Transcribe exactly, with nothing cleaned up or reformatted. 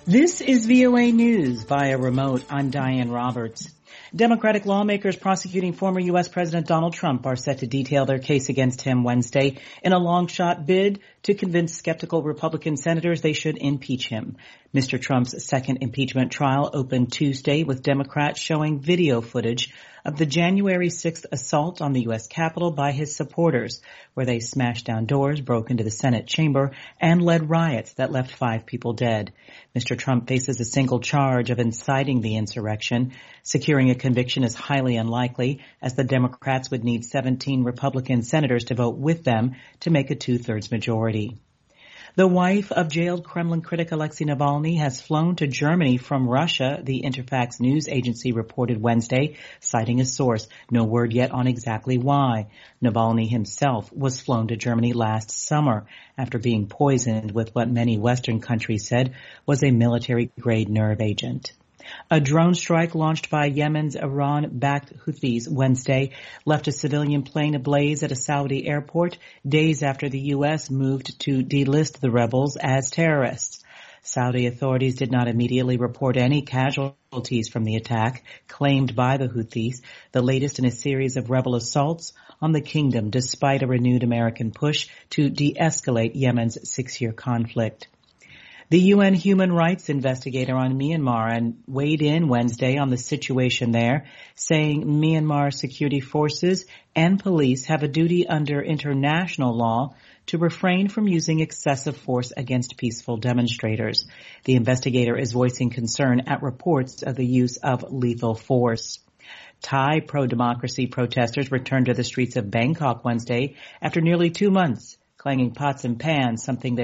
This is V O A News via remote. I'm Diane Roberts. Democratic lawmakers prosecuting former U S President Donald Trump are set to detail their case against him Wednesday in a long-shot bid to convince skeptical Republican senators they should impeach him. Mister Trump's second impeachment trial opened Tuesday with Democrats showing video footage of the January sixth assault on the U S Capitol by his supporters, where they smashed down doors, broke into the Senate chamber, and led riots that left five people dead. Mister Trump faces a single charge of inciting the insurrection. Securing a conviction is highly unlikely, as the Democrats would need seventeen Republican senators to vote with them to make a two-thirds majority. The wife of jailed Kremlin critic Alexei Navalny has flown to Germany from Russia, the Interfax news agency reported Wednesday, citing a source. No word yet on exactly why. Navalny himself was flown to Germany last summer after being poisoned with what many Western countries said was a military-grade nerve agent. A drone strike launched by Yemen's Iran-backed Houthis Wednesday left a civilian plane ablaze at a Saudi airport days after the U S moved to delist the rebels as terrorists. Saudi authorities did not immediately report any casualties from the attack claimed by the Houthis, the latest in a series of rebel assaults on the kingdom despite a renewed American push to de-escalate Yemen's six-year conflict. The U N human rights investigator on Myanmar weighed in Wednesday on the situation there, saying Myanmar security forces and police have a duty under international law to refrain from using excessive force against peaceful demonstrators. The investigator is voicing concern at reports of the use of lethal force. Thai pro-democracy protesters returned to the streets of Bangkok Wednesday after nearly two months, clanging pots and pans, something they